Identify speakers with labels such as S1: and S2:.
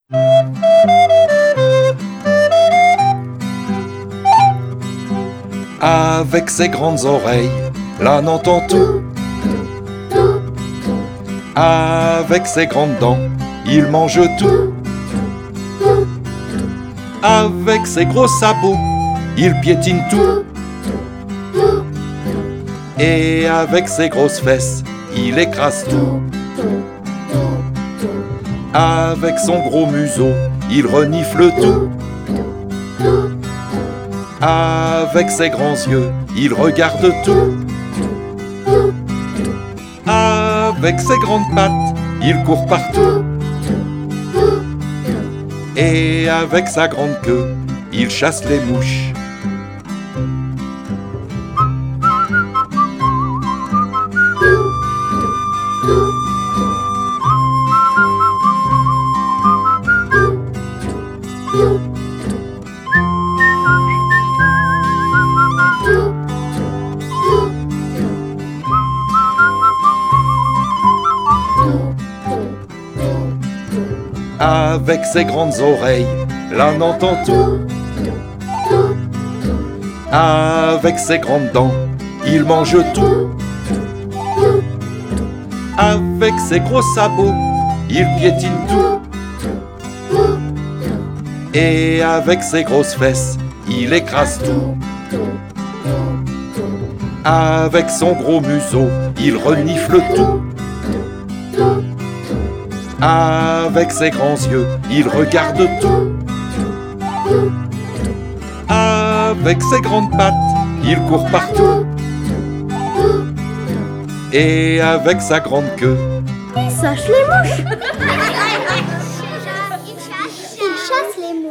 S1: Avec ses grandes oreilles, l'âne entend tout. Avec ses grandes dents, il mange tout. Avec ses gros sabots, il piétine tout. Et avec ses grosses fesses, il écrase tout. Avec son gros museau, il renifle tout. Avec ses grands yeux, il regarde tout. Avec ses grandes pattes, il court partout. Et avec sa grande queue, il chasse les mouches. Avec ses grandes oreilles, l'âne entend tout. Avec ses grandes dents, il mange tout. Avec ses gros sabots, il piétine tout. Et avec ses grosses fesses, il écrase tout. Avec son gros museau, il renifle tout. Avec ses grands yeux, il regarde tout. Avec ses grandes pattes, il court partout. Et avec sa grande queue,
S2: il chasse les mouches. Il chasse les mouches.